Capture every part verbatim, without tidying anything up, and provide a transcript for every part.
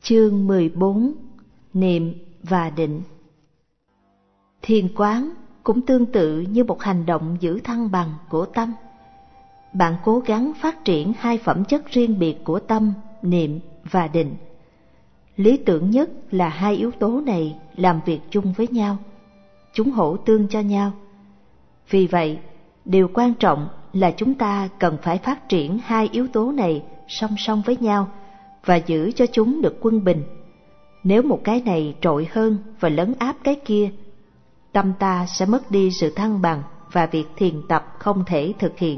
Chương mười bốn. Niệm và định. Thiền quán cũng tương tự như một hành động giữ thăng bằng của tâm. Bạn cố gắng phát triển hai phẩm chất riêng biệt của tâm, niệm và định. Lý tưởng nhất là hai yếu tố này làm việc chung với nhau, chúng hỗ tương cho nhau. Vì vậy, điều quan trọng là chúng ta cần phải phát triển hai yếu tố này song song với nhau và giữ cho chúng được quân bình. Nếu một cái này trội hơn và lấn áp cái kia, tâm ta sẽ mất đi sự thăng bằng và việc thiền tập không thể thực hiện.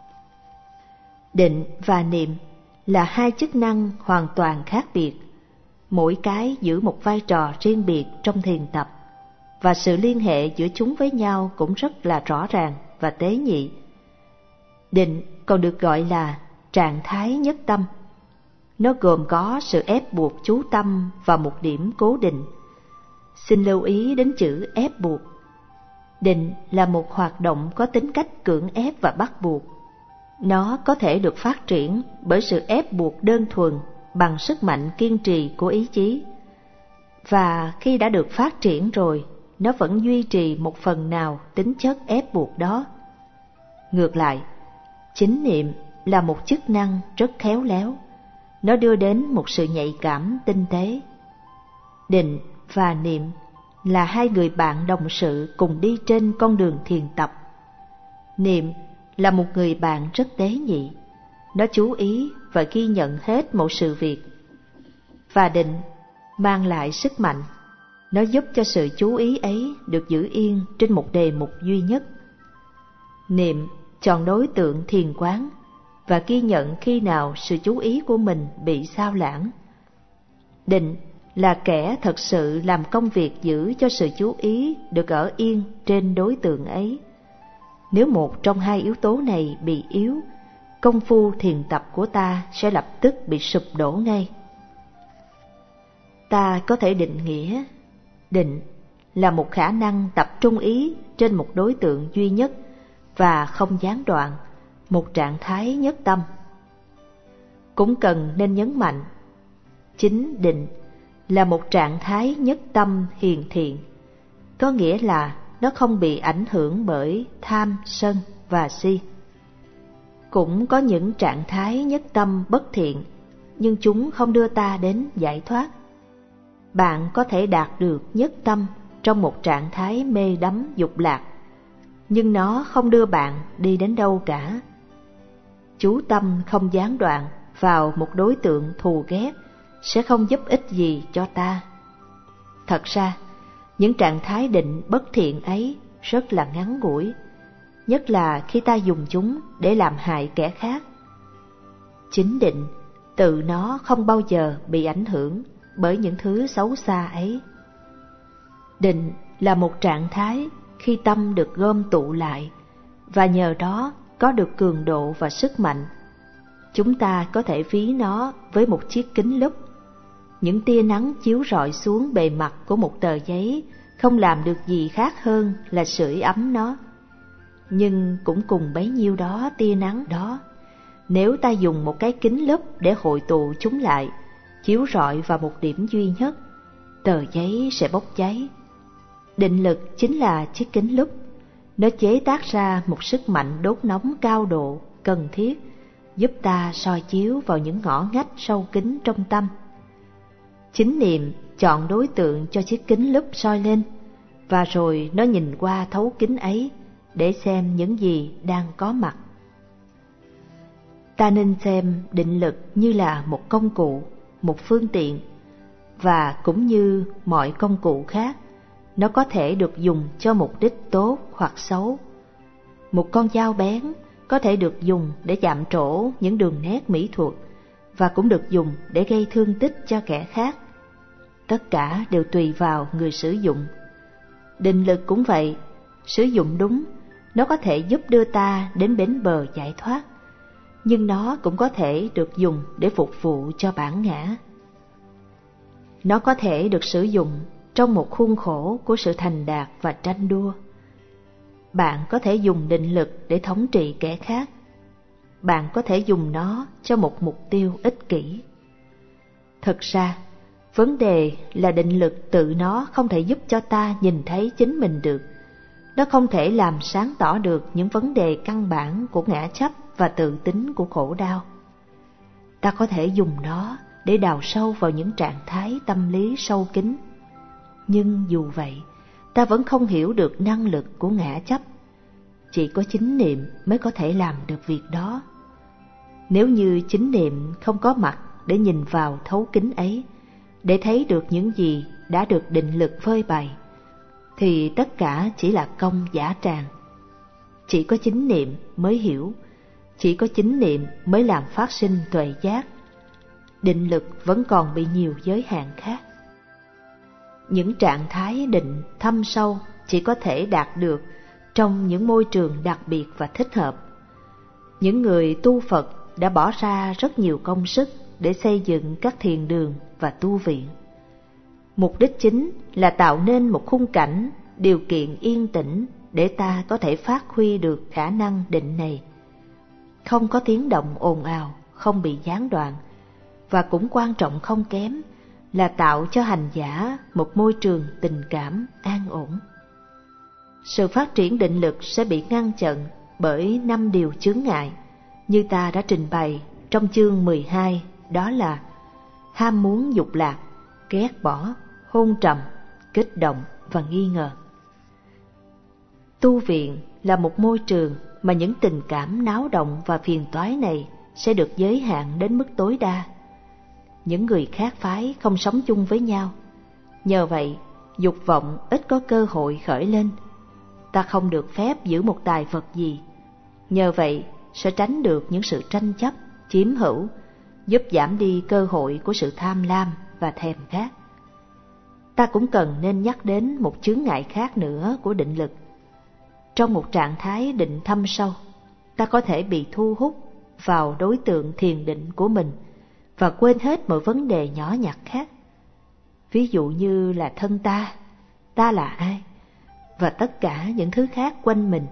Định và niệm là hai chức năng hoàn toàn khác biệt, mỗi cái giữ một vai trò riêng biệt trong thiền tập, và sự liên hệ giữa chúng với nhau cũng rất là rõ ràng và tế nhị. Định còn được gọi là trạng thái nhất tâm. Nó gồm có sự ép buộc chú tâm vào một điểm cố định. Xin lưu ý đến chữ ép buộc. Định là một hoạt động có tính cách cưỡng ép và bắt buộc. Nó có thể được phát triển bởi sự ép buộc đơn thuần bằng sức mạnh kiên trì của ý chí. Và khi đã được phát triển rồi, nó vẫn duy trì một phần nào tính chất ép buộc đó. Ngược lại, chính niệm là một chức năng rất khéo léo. Nó đưa đến một sự nhạy cảm tinh tế. Định và niệm là hai người bạn đồng sự cùng đi trên con đường thiền tập. Niệm là một người bạn rất tế nhị. Nó chú ý và ghi nhận hết một sự việc. Và định mang lại sức mạnh. Nó giúp cho sự chú ý ấy được giữ yên trên một đề mục duy nhất. Niệm chọn đối tượng thiền quán và ghi nhận khi nào sự chú ý của mình bị sao lãng. Định là kẻ thật sự làm công việc giữ cho sự chú ý được ở yên trên đối tượng ấy. Nếu một trong hai yếu tố này bị yếu, công phu thiền tập của ta sẽ lập tức bị sụp đổ ngay. Ta có thể định nghĩa, định là một khả năng tập trung ý trên một đối tượng duy nhất và không gián đoạn, một trạng thái nhất tâm. Cũng cần nên nhấn mạnh, chính định là một trạng thái nhất tâm hiền thiện, có nghĩa là nó không bị ảnh hưởng bởi tham, sân và si. Cũng có những trạng thái nhất tâm bất thiện, nhưng chúng không đưa ta đến giải thoát. Bạn có thể đạt được nhất tâm trong một trạng thái mê đắm dục lạc, nhưng nó không đưa bạn đi đến đâu cả. Chú tâm không gián đoạn vào một đối tượng thù ghét sẽ không giúp ích gì cho ta. Thật ra, những trạng thái định bất thiện ấy rất là ngắn ngủi, nhất là khi ta dùng chúng để làm hại kẻ khác. Chính định tự nó không bao giờ bị ảnh hưởng bởi những thứ xấu xa ấy. Định là một trạng thái khi tâm được gom tụ lại, và nhờ đó có được cường độ và sức mạnh. Chúng ta có thể ví nó với một chiếc kính lúp. Những tia nắng chiếu rọi xuống bề mặt của một tờ giấy không làm được gì khác hơn là sưởi ấm nó. Nhưng cũng cùng bấy nhiêu đó tia nắng đó, nếu ta dùng một cái kính lúp để hội tụ chúng lại, chiếu rọi vào một điểm duy nhất, tờ giấy sẽ bốc cháy. Định lực chính là chiếc kính lúp. Nó chế tác ra một sức mạnh đốt nóng cao độ, cần thiết, giúp ta soi chiếu vào những ngõ ngách sâu kín trong tâm. Chính niệm chọn đối tượng cho chiếc kính lúp soi lên, và rồi nó nhìn qua thấu kính ấy để xem những gì đang có mặt. Ta nên xem định lực như là một công cụ, một phương tiện, và cũng như mọi công cụ khác, nó có thể được dùng cho mục đích tốt hoặc xấu. Một con dao bén có thể được dùng để chạm trổ những đường nét mỹ thuật, và cũng được dùng để gây thương tích cho kẻ khác. Tất cả đều tùy vào người sử dụng. Định lực cũng vậy, sử dụng đúng, nó có thể giúp đưa ta đến bến bờ giải thoát, nhưng nó cũng có thể được dùng để phục vụ cho bản ngã. Nó có thể được sử dụng trong một khuôn khổ của sự thành đạt và tranh đua. Bạn có thể dùng định lực để thống trị kẻ khác. Bạn có thể dùng nó cho một mục tiêu ích kỷ. Thực ra, Vấn đề là định lực tự nó không thể giúp cho ta nhìn thấy chính mình được. Nó không thể làm sáng tỏ được những vấn đề căn bản của ngã chấp và tự tính của khổ đau. Ta có thể dùng nó để đào sâu vào những trạng thái tâm lý sâu kín. Nhưng dù vậy, ta vẫn không hiểu được năng lực của ngã chấp. Chỉ có chánh niệm mới có thể làm được việc đó. Nếu như chánh niệm không có mặt để nhìn vào thấu kính ấy, để thấy được những gì đã được định lực phơi bày, thì tất cả chỉ là công giả tràng. Chỉ có chánh niệm mới hiểu, chỉ có chánh niệm mới làm phát sinh tuệ giác. Định lực vẫn còn bị nhiều giới hạn khác. Những trạng thái định thâm sâu chỉ có thể đạt được trong những môi trường đặc biệt và thích hợp. Những người tu Phật đã bỏ ra rất nhiều công sức để xây dựng các thiền đường và tu viện. Mục đích chính là tạo nên một khung cảnh, điều kiện yên tĩnh để ta có thể phát huy được khả năng định này. Không có tiếng động ồn ào, không bị gián đoạn, và cũng quan trọng không kém là tạo cho hành giả một môi trường tình cảm an ổn. Sự phát triển định lực sẽ bị ngăn chặn bởi năm điều chướng ngại, như ta đã trình bày trong chương mười hai, đó là ham muốn dục lạc, ghét bỏ, hôn trầm, kích động và nghi ngờ. Tu viện là một môi trường mà những tình cảm náo động và phiền toái này sẽ được giới hạn đến mức tối đa. Những người khác phái không sống chung với nhau, nhờ vậy dục vọng ít có cơ hội khởi lên. Ta không được phép giữ một tài vật gì, nhờ vậy sẽ tránh được những sự tranh chấp, chiếm hữu, giúp giảm đi cơ hội của sự tham lam và thèm khát. Ta cũng cần nên nhắc đến một chướng ngại khác nữa của định lực. Trong một trạng thái định thâm sâu, ta có thể bị thu hút vào đối tượng thiền định của mình và quên hết mọi vấn đề nhỏ nhặt khác. Ví dụ như là thân ta, ta là ai, và tất cả những thứ khác quanh mình.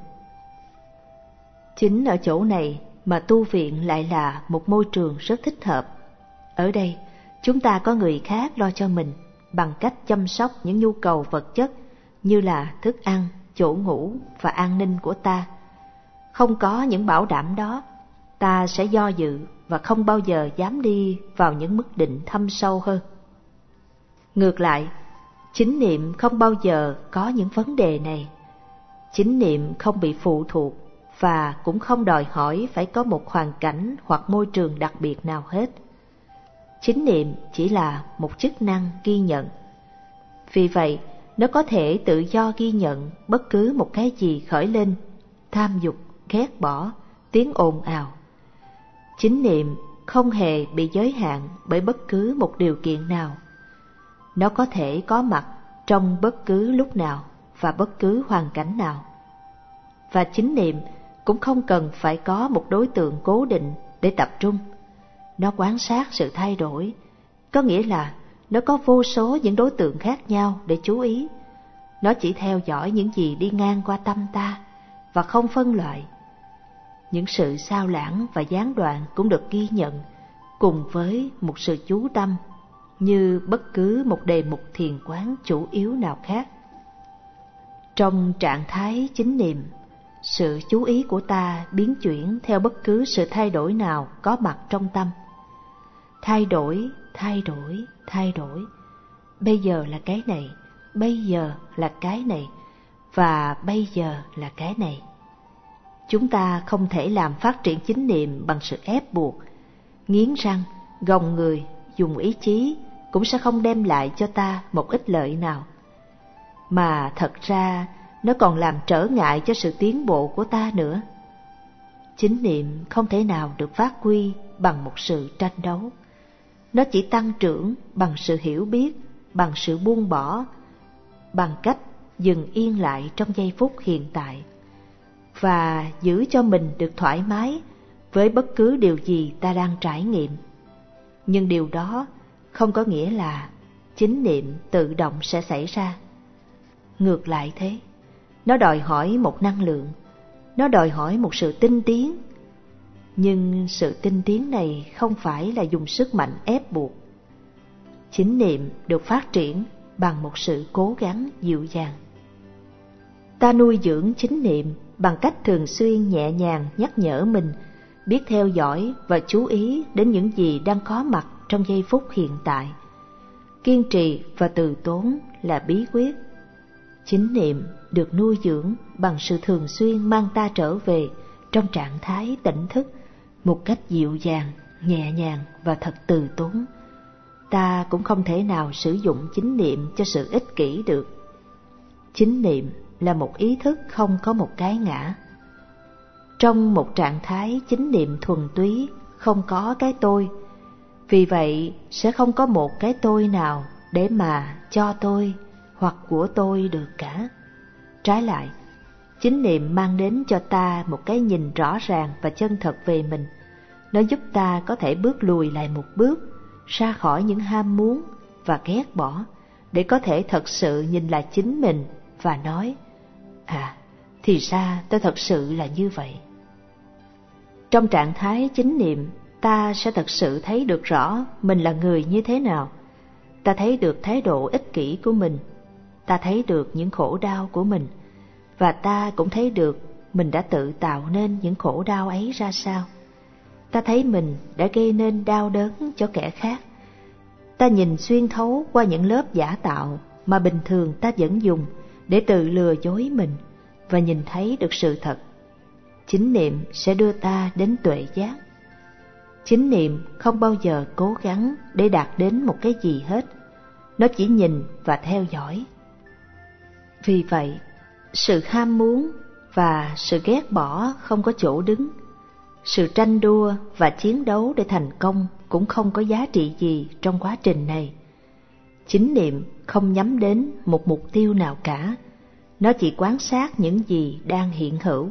Chính ở chỗ này mà tu viện lại là một môi trường rất thích hợp. Ở đây, chúng ta có người khác lo cho mình bằng cách chăm sóc những nhu cầu vật chất như là thức ăn, chỗ ngủ và an ninh của ta. Không có những bảo đảm đó, ta sẽ do dự và không bao giờ dám đi vào những mức định thâm sâu hơn. Ngược lại, chánh niệm không bao giờ có những vấn đề này. Chánh niệm không bị phụ thuộc và cũng không đòi hỏi phải có một hoàn cảnh hoặc môi trường đặc biệt nào hết. Chánh niệm chỉ là một chức năng ghi nhận. Vì vậy, nó có thể tự do ghi nhận bất cứ một cái gì khởi lên, tham dục, ghét bỏ, tiếng ồn ào. Chánh niệm không hề bị giới hạn bởi bất cứ một điều kiện nào. Nó có thể có mặt trong bất cứ lúc nào và bất cứ hoàn cảnh nào. Và chánh niệm cũng không cần phải có một đối tượng cố định để tập trung. Nó quan sát sự thay đổi, có nghĩa là nó có vô số những đối tượng khác nhau để chú ý. Nó chỉ theo dõi những gì đi ngang qua tâm ta và không phân loại. Những sự sao lãng và gián đoạn cũng được ghi nhận cùng với một sự chú tâm như bất cứ một đề mục thiền quán chủ yếu nào khác. Trong trạng thái chánh niệm, sự chú ý của ta biến chuyển theo bất cứ sự thay đổi nào có mặt trong tâm. Thay đổi, thay đổi, thay đổi. Bây giờ là cái này, bây giờ là cái này, và bây giờ là cái này. Chúng ta không thể làm phát triển chánh niệm bằng sự ép buộc, nghiến răng, gồng người, dùng ý chí cũng sẽ không đem lại cho ta một ích lợi nào. Mà thật ra nó còn làm trở ngại cho sự tiến bộ của ta nữa. Chánh niệm không thể nào được phát huy bằng một sự tranh đấu. Nó chỉ tăng trưởng bằng sự hiểu biết, bằng sự buông bỏ, bằng cách dừng yên lại trong giây phút hiện tại và giữ cho mình được thoải mái với bất cứ điều gì ta đang trải nghiệm. Nhưng điều đó không có nghĩa là chánh niệm tự động sẽ xảy ra. Ngược lại thế, nó đòi hỏi một năng lượng, nó đòi hỏi một sự tinh tiến. Nhưng sự tinh tiến này không phải là dùng sức mạnh ép buộc. Chánh niệm được phát triển bằng một sự cố gắng dịu dàng. Ta nuôi dưỡng chánh niệm bằng cách thường xuyên nhẹ nhàng nhắc nhở mình biết theo dõi và chú ý đến những gì đang có mặt trong giây phút hiện tại. Kiên trì và từ tốn là bí quyết. Chánh niệm được nuôi dưỡng bằng sự thường xuyên mang ta trở về trong trạng thái tỉnh thức một cách dịu dàng, nhẹ nhàng và thật từ tốn. Ta cũng không thể nào sử dụng chánh niệm cho sự ích kỷ được. Chánh niệm là một ý thức không có một cái ngã. Trong một trạng thái chánh niệm thuần túy, không có cái tôi. Vì vậy sẽ không có một cái tôi nào để mà cho tôi hoặc của tôi được cả. Trái lại, chánh niệm mang đến cho ta một cái nhìn rõ ràng và chân thật về mình. Nó giúp ta có thể bước lùi lại một bước, ra khỏi những ham muốn và ghét bỏ, để có thể thật sự nhìn lại chính mình và nói: à, thì ra tôi thật sự là như vậy. Trong trạng thái chánh niệm, ta sẽ thật sự thấy được rõ mình là người như thế nào. Ta thấy được thái độ ích kỷ của mình, ta thấy được những khổ đau của mình, và ta cũng thấy được mình đã tự tạo nên những khổ đau ấy ra sao. Ta thấy mình đã gây nên đau đớn cho kẻ khác. Ta nhìn xuyên thấu qua những lớp giả tạo mà bình thường ta vẫn dùng để tự lừa dối mình, và nhìn thấy được sự thật. Chánh niệm sẽ đưa ta đến tuệ giác. Chánh niệm không bao giờ cố gắng để đạt đến một cái gì hết. Nó chỉ nhìn và theo dõi. Vì vậy, sự ham muốn và sự ghét bỏ không có chỗ đứng. Sự tranh đua và chiến đấu để thành công cũng không có giá trị gì trong quá trình này. Chánh niệm không nhắm đến một mục tiêu nào cả. Nó chỉ quan sát những gì đang hiện hữu.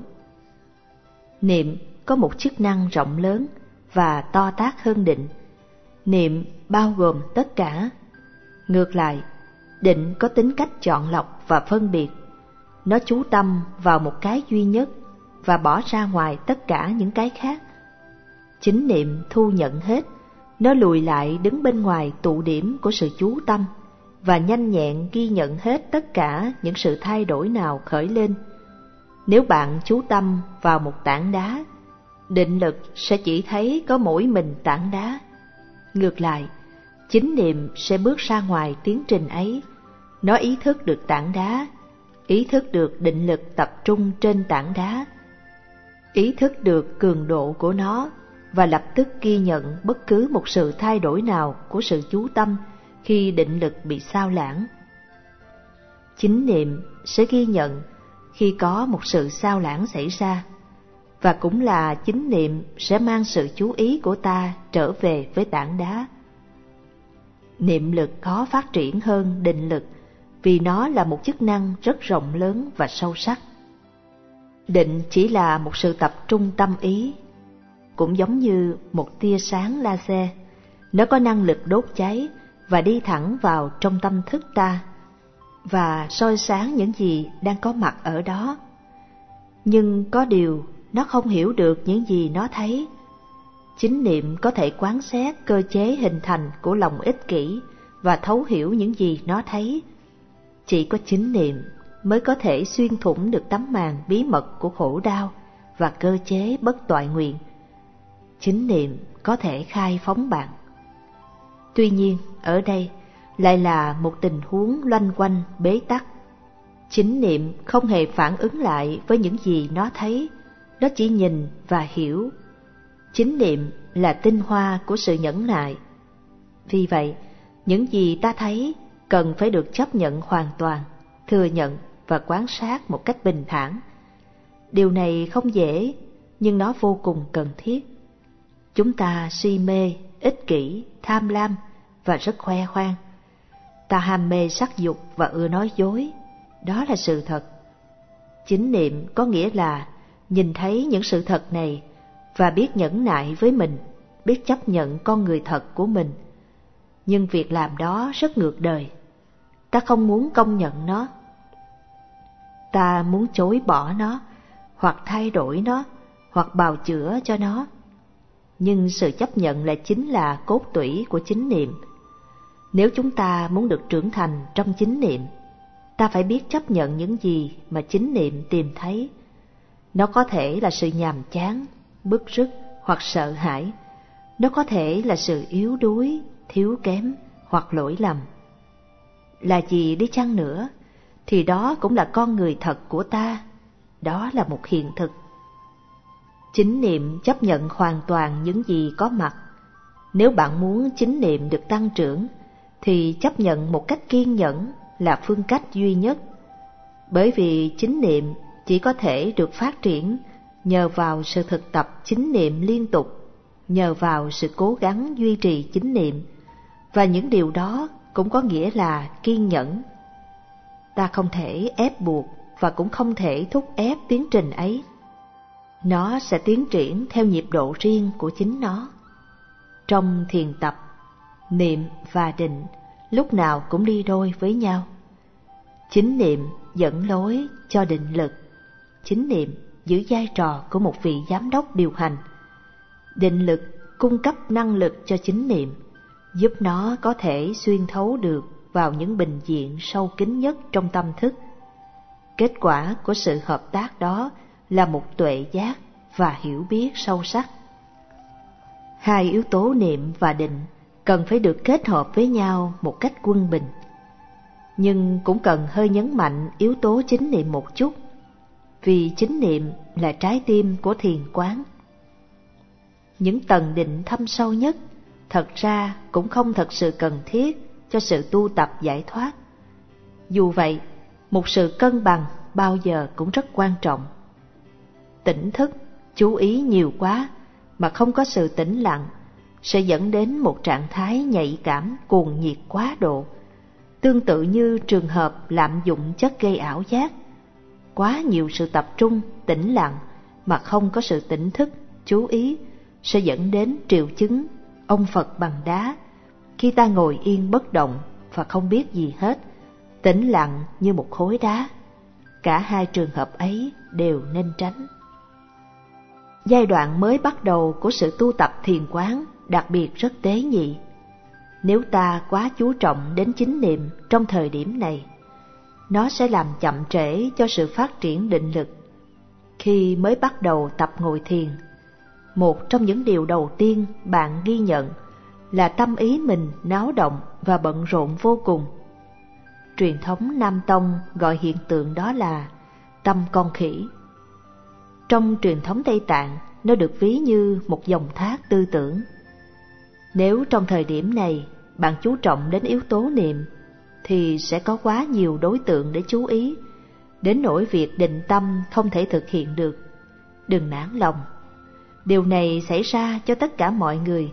Niệm có một chức năng rộng lớn và to tát hơn định. Niệm bao gồm tất cả. Ngược lại, định có tính cách chọn lọc và phân biệt. Nó chú tâm vào một cái duy nhất và bỏ ra ngoài tất cả những cái khác. Chánh niệm thu nhận hết. Nó lùi lại đứng bên ngoài tụ điểm của sự chú tâm và nhanh nhẹn ghi nhận hết tất cả những sự thay đổi nào khởi lên. Nếu bạn chú tâm vào một tảng đá, định lực sẽ chỉ thấy có mỗi mình tảng đá. Ngược lại, chánh niệm sẽ bước ra ngoài tiến trình ấy. Nó ý thức được tảng đá, ý thức được định lực tập trung trên tảng đá, ý thức được cường độ của nó, và lập tức ghi nhận bất cứ một sự thay đổi nào của sự chú tâm khi định lực bị sao lãng. Chánh niệm sẽ ghi nhận khi có một sự sao lãng xảy ra, và cũng là chánh niệm sẽ mang sự chú ý của ta trở về với tảng đá. Niệm lực khó phát triển hơn định lực vì nó là một chức năng rất rộng lớn và sâu sắc. Định chỉ là một sự tập trung tâm ý, cũng giống như một tia sáng laser. Nó có năng lực đốt cháy và đi thẳng vào trong tâm thức ta và soi sáng những gì đang có mặt ở đó. Nhưng có điều nó không hiểu được những gì nó thấy. Chánh niệm có thể quan sát cơ chế hình thành của lòng ích kỷ và thấu hiểu những gì nó thấy. Chỉ có chánh niệm mới có thể xuyên thủng được tấm màn bí mật của khổ đau và cơ chế bất toại nguyện. Chánh niệm có thể khai phóng bạn. Tuy nhiên, ở đây lại là một tình huống loanh quanh bế tắc. Chánh niệm không hề phản ứng lại với những gì nó thấy, nó chỉ nhìn và hiểu. Chánh niệm là tinh hoa của sự nhẫn nại. Vì vậy, những gì ta thấy cần phải được chấp nhận hoàn toàn, thừa nhận và quan sát một cách bình thản. Điều này không dễ, nhưng nó vô cùng cần thiết. Chúng ta si mê, ích kỷ, tham lam và rất khoe khoang. Ta ham mê sắc dục và ưa nói dối. Đó là sự thật. Chánh niệm có nghĩa là nhìn thấy những sự thật này và biết nhẫn nại với mình, biết chấp nhận con người thật của mình. Nhưng việc làm đó rất ngược đời. Ta không muốn công nhận nó. Ta muốn chối bỏ nó, hoặc thay đổi nó, hoặc bào chữa cho nó. Nhưng sự chấp nhận lại chính là cốt tủy của chánh niệm. Nếu chúng ta muốn được trưởng thành trong chánh niệm, ta phải biết chấp nhận những gì mà chánh niệm tìm thấy. Nó có thể là sự nhàm chán, bứt rứt hoặc sợ hãi. Nó có thể là sự yếu đuối, thiếu kém hoặc lỗi lầm. Là gì đi chăng nữa, thì đó cũng là con người thật của ta. Đó là một hiện thực. Chánh niệm chấp nhận hoàn toàn những gì có mặt. Nếu bạn muốn chánh niệm được tăng trưởng, thì chấp nhận một cách kiên nhẫn là phương cách duy nhất. Bởi vì chánh niệm chỉ có thể được phát triển nhờ vào sự thực tập chánh niệm liên tục, nhờ vào sự cố gắng duy trì chánh niệm, và những điều đó cũng có nghĩa là kiên nhẫn. Ta không thể ép buộc và cũng không thể thúc ép tiến trình ấy. Nó sẽ tiến triển theo nhịp độ riêng của chính nó. Trong thiền tập, niệm và định lúc nào cũng đi đôi với nhau. Chánh niệm dẫn lối cho định lực. Chánh niệm giữ vai trò của một vị giám đốc điều hành. Định lực cung cấp năng lực cho chánh niệm, giúp nó có thể xuyên thấu được vào những bình diện sâu kín nhất trong tâm thức. Kết quả của sự hợp tác đó là một tuệ giác và hiểu biết sâu sắc. Hai yếu tố niệm và định cần phải được kết hợp với nhau một cách quân bình. Nhưng cũng cần hơi nhấn mạnh yếu tố chánh niệm một chút, vì chánh niệm là trái tim của thiền quán. Những tầng định thâm sâu nhất thật ra cũng không thật sự cần thiết cho sự tu tập giải thoát. Dù vậy, một sự cân bằng bao giờ cũng rất quan trọng. Tỉnh thức, chú ý nhiều quá mà không có sự tĩnh lặng sẽ dẫn đến một trạng thái nhạy cảm cuồng nhiệt quá độ, tương tự như trường hợp lạm dụng chất gây ảo giác. Quá nhiều sự tập trung, tĩnh lặng mà không có sự tỉnh thức, chú ý sẽ dẫn đến triệu chứng ông Phật bằng đá, khi ta ngồi yên bất động và không biết gì hết, tĩnh lặng như một khối đá. Cả hai trường hợp ấy đều nên tránh. Giai đoạn mới bắt đầu của sự tu tập thiền quán đặc biệt rất tế nhị. Nếu ta quá chú trọng đến chánh niệm trong thời điểm này, nó sẽ làm chậm trễ cho sự phát triển định lực. Khi mới bắt đầu tập ngồi thiền, một trong những điều đầu tiên bạn ghi nhận là tâm ý mình náo động và bận rộn vô cùng. Truyền thống Nam Tông gọi hiện tượng đó là tâm con khỉ. Trong truyền thống Tây Tạng, nó được ví như một dòng thác tư tưởng. Nếu trong thời điểm này bạn chú trọng đến yếu tố niệm, thì sẽ có quá nhiều đối tượng để chú ý, đến nỗi việc định tâm không thể thực hiện được. Đừng nản lòng. Điều này xảy ra cho tất cả mọi người,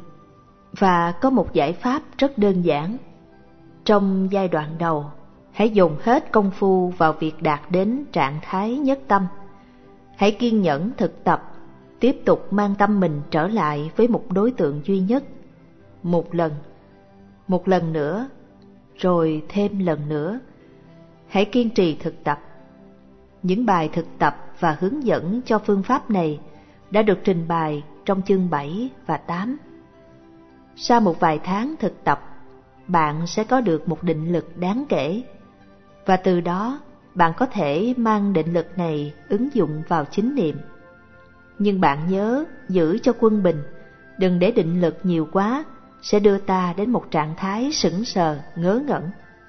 và có một giải pháp rất đơn giản. Trong giai đoạn đầu, hãy dồn hết công phu vào việc đạt đến trạng thái nhất tâm. Hãy kiên nhẫn thực tập, tiếp tục mang tâm mình trở lại với một đối tượng duy nhất. Một lần, một lần nữa, rồi thêm lần nữa. Hãy kiên trì thực tập. Những bài thực tập và hướng dẫn cho phương pháp này đã được trình bày trong chương bảy và tám. Sau một vài tháng thực tập, bạn sẽ có được một định lực đáng kể, và từ đó bạn có thể mang định lực này ứng dụng vào chánh niệm. Nhưng bạn nhớ giữ cho quân bình, đừng để định lực nhiều quá sẽ đưa ta đến một trạng thái sững sờ, ngớ ngẩn.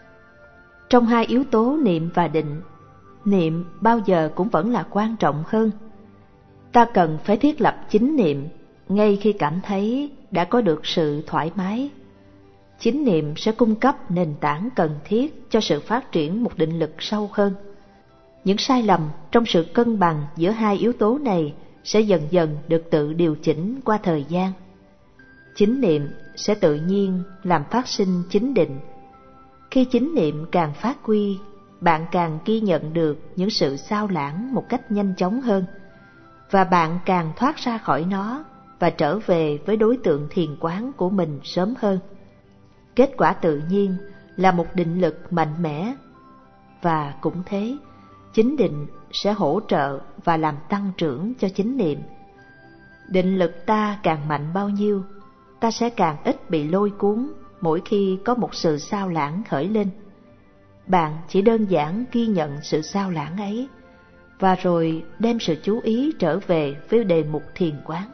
Trong hai yếu tố niệm và định, niệm bao giờ cũng vẫn là quan trọng hơn. Ta cần phải thiết lập chánh niệm ngay khi cảm thấy đã có được sự thoải mái. Chánh niệm sẽ cung cấp nền tảng cần thiết cho sự phát triển một định lực sâu hơn. Những sai lầm trong sự cân bằng giữa hai yếu tố này sẽ dần dần được tự điều chỉnh qua thời gian. Chánh niệm sẽ tự nhiên làm phát sinh chánh định. Khi chánh niệm càng phát huy, bạn càng ghi nhận được những sự xao lãng một cách nhanh chóng hơn, và bạn càng thoát ra khỏi nó và trở về với đối tượng thiền quán của mình sớm hơn. Kết quả tự nhiên là một định lực mạnh mẽ, và cũng thế, chánh định sẽ hỗ trợ và làm tăng trưởng cho chánh niệm. Định lực ta càng mạnh bao nhiêu, ta sẽ càng ít bị lôi cuốn mỗi khi có một sự xao lãng khởi lên. Bạn chỉ đơn giản ghi nhận sự xao lãng ấy, và rồi đem sự chú ý trở về với đề mục thiền quán.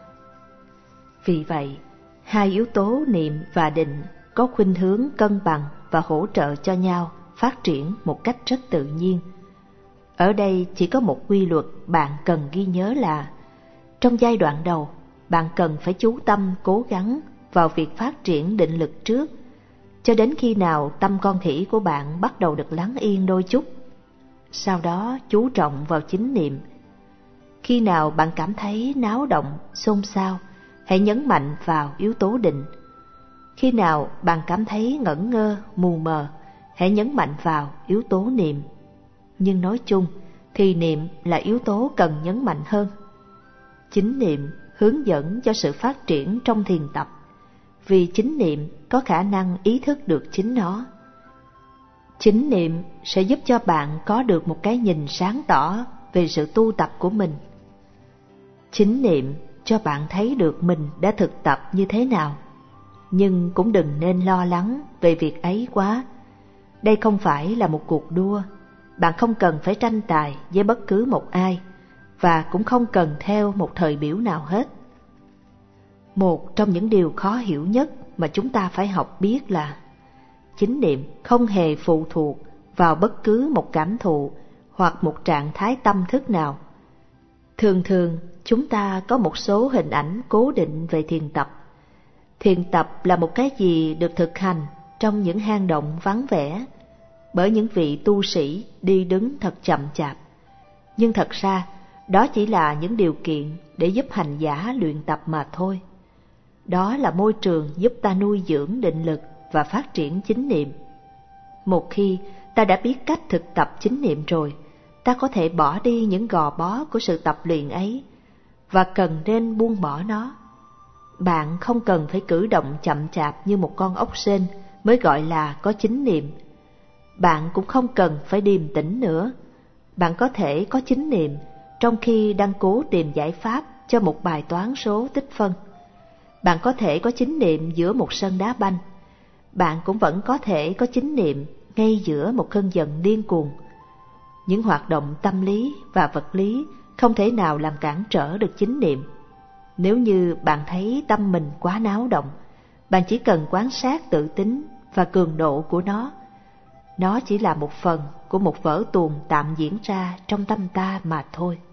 Vì vậy, hai yếu tố niệm và định có khuynh hướng cân bằng và hỗ trợ cho nhau phát triển một cách rất tự nhiên. Ở đây chỉ có một quy luật bạn cần ghi nhớ là trong giai đoạn đầu, bạn cần phải chú tâm cố gắng vào việc phát triển định lực trước, cho đến khi nào tâm con khỉ của bạn bắt đầu được lắng yên đôi chút. Sau đó chú trọng vào chính niệm. Khi nào bạn cảm thấy náo động, xôn xao, hãy nhấn mạnh vào yếu tố định. Khi nào bạn cảm thấy ngẩn ngơ, mù mờ, hãy nhấn mạnh vào yếu tố niệm. Nhưng nói chung thì niệm là yếu tố cần nhấn mạnh hơn. Chính niệm hướng dẫn cho sự phát triển trong thiền tập, vì chính niệm có khả năng ý thức được chính nó. Chính niệm sẽ giúp cho bạn có được một cái nhìn sáng tỏ về sự tu tập của mình. Chính niệm cho bạn thấy được mình đã thực tập như thế nào, nhưng cũng đừng nên lo lắng về việc ấy quá. Đây không phải là một cuộc đua, bạn không cần phải tranh tài với bất cứ một ai, và cũng không cần theo một thời biểu nào hết. Một trong những điều khó hiểu nhất mà chúng ta phải học biết là chính niệm không hề phụ thuộc vào bất cứ một cảm thụ hoặc một trạng thái tâm thức nào. Thường thường chúng ta có một số hình ảnh cố định về thiền tập. Thiền tập là một cái gì được thực hành trong những hang động vắng vẻ bởi những vị tu sĩ đi đứng thật chậm chạp. Nhưng thật ra đó chỉ là những điều kiện để giúp hành giả luyện tập mà thôi. Đó là môi trường giúp ta nuôi dưỡng định lực và phát triển chính niệm. Một khi ta đã biết cách thực tập chính niệm rồi, ta có thể bỏ đi những gò bó của sự tập luyện ấy và cần nên buông bỏ nó. Bạn không cần phải cử động chậm chạp như một con ốc sên mới gọi là có chính niệm. Bạn cũng không cần phải điềm tĩnh nữa. Bạn có thể có chính niệm trong khi đang cố tìm giải pháp cho một bài toán số tích phân. Bạn có thể có chính niệm giữa một sân đá banh. Bạn cũng vẫn có thể có chính niệm ngay giữa một cơn giận điên cuồng. Những hoạt động tâm lý và vật lý không thể nào làm cản trở được chính niệm. Nếu như bạn thấy tâm mình quá náo động, bạn chỉ cần quan sát tự tính và cường độ của nó. Nó chỉ là một phần của một vở tuồng tạm diễn ra trong tâm ta mà thôi.